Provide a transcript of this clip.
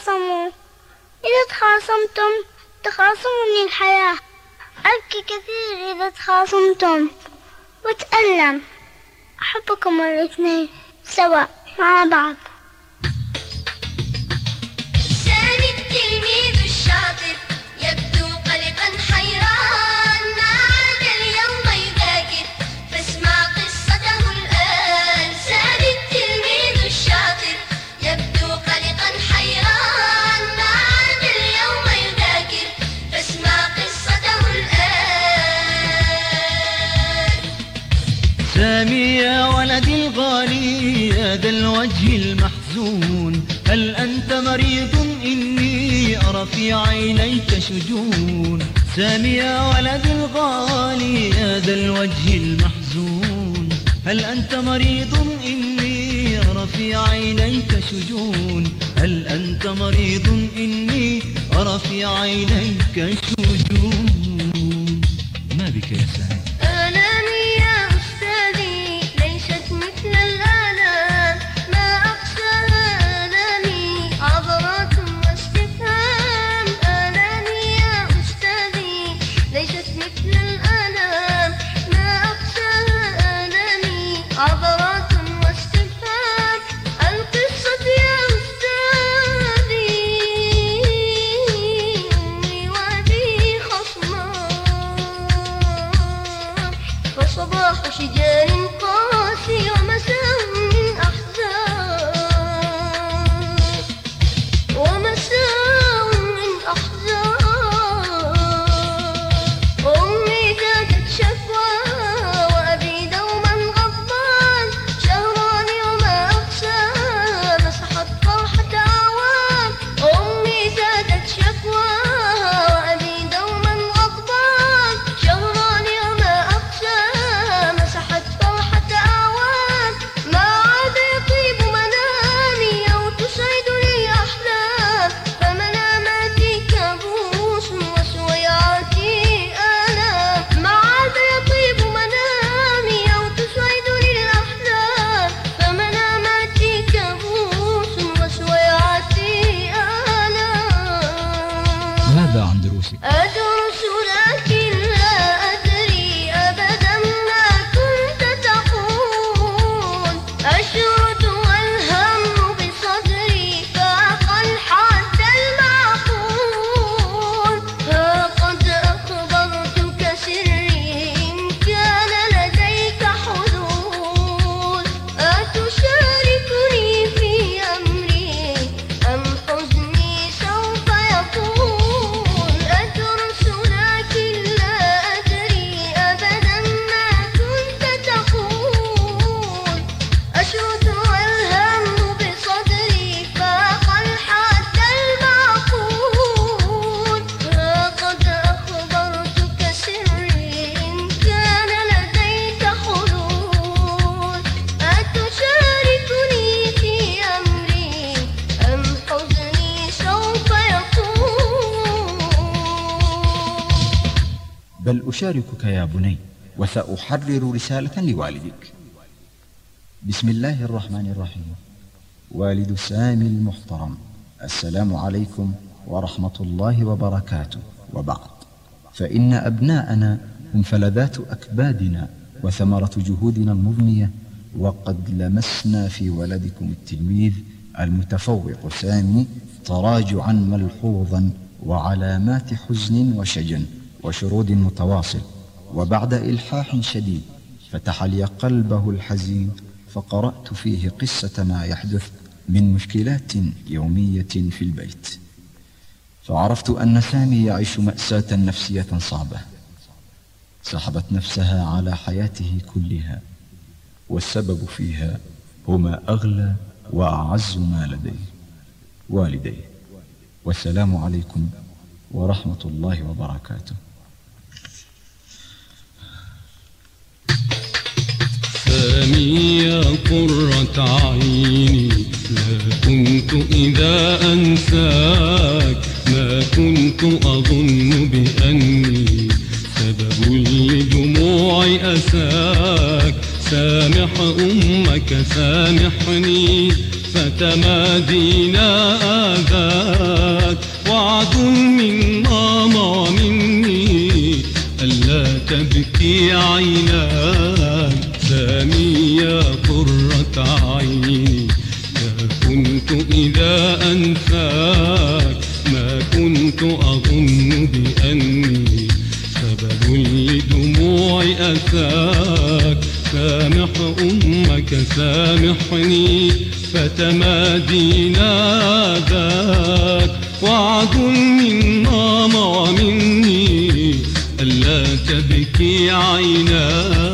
تخاصموا، إذا تخاصمتم تخاصمني الحياة، أبكي كثير إذا تخاصمتم وتألم. أحبكم الاثنين سوا مع بعض. سامي التلميذ الشاطر يبدو قلقا حيران، ما عاد اليوم يذاكر فاسمع قصته الآن. سامي التلميذ الشاطر يبدو قلقا حيران، ما عاد اليوم يذاكر فاسمع قصته الآن. سامي يا ولدي الغالي يا ذا الوجه المحزون، هل أنت مريض؟ إني أرى في عينيك شجون. سامي يا ولدي الغالي يا ذا الوجه المحزون، هل أنت مريض؟ إني أرى في عينيك شجون. هل أنت مريض؟ إني أرى في عينيك شجون. ما بك يا سامي؟ آلامي يا أستاذي ليست مثل الآلام، ما أقساها آلامي عبرات واستفهام. آلامي يا أستاذي ليست مثل الآلام، ما أقساها آلامي عبرات واستفهام. القصة يا أستاذي أمي وأبي خصمان، فصباح شجار قاسي ومساء من أحزان، ومساء من أحزان. أمي زادت شكوى وأبي دوما غضبان، شهران وما أقساها مسحت فرحة أعوام. أمي زادت شكوى وأبي دوما غضبان، شهران وما أقساها مسحت فرحة أعوام. ما عاد يطيب منامي أو تسعدني الأحلام، فمناماتي كابوس وسويعاتي آلام. ما عاد يطيب منامي أو تسعدني الأحلام، فمناماتي كابوس وسويعاتي آلام. ماذا عن دروسك؟ أدرس لكن لا أدري أبدا ما كنت تقول، أشرد والهم بصدري فاق الحد المعقول. ها قد أخبرتك سري إن كان لديك حلول، أتشاركني في أمري أم حزني سوف يطول. أدرس لكن لا أدري أبدا ما كنت تقول، أشرد والهم بصدري فاق الحد المعقول. ها قد أخبرتك سري إن كان لديك حلول، أتشاركني في أمري أم حزني سوف يطول. بل أشاركك يا بني، وسأحرر رسالة لوالدك. بسم الله الرحمن الرحيم. والد سامي المحترم، السلام عليكم ورحمة الله وبركاته. وبعد، فإن أبناءنا هم فلذات أكبادنا وثمرة جهودنا المضنية، وقد لمسنا في ولدكم التلميذ المتفوق سامي تراجعا ملحوظا وعلامات حزن وشجن وشرود متواصل. وبعد إلحاح شديد فتح لي قلبه الحزين، فقرأت فيه قصة ما يحدث من مشكلات يومية في البيت، فعرفت أن سامي يعيش مأساة نفسية صعبة سحبت نفسها على حياته كلها، والسبب فيها هو ما أغلى وأعز ما لديه، والديه. والسلام عليكم ورحمة الله وبركاته. سامي يا قرة عيني، ما كنت إذا أنساك، ما كنت أظن بأني سبب لدموع أساك. سامح أمك سامحني، فتمادينا آذاك وعد من ماما مني ألا تبكي عيناك. سامي يا قرة عيني ما كنت إذا أنساك ما كنت أظن بأني سبب لدموع أساك. سامح أمك سامحني فتمادينا ذاك وعد من ماما ومني ألا تبكي عيناك.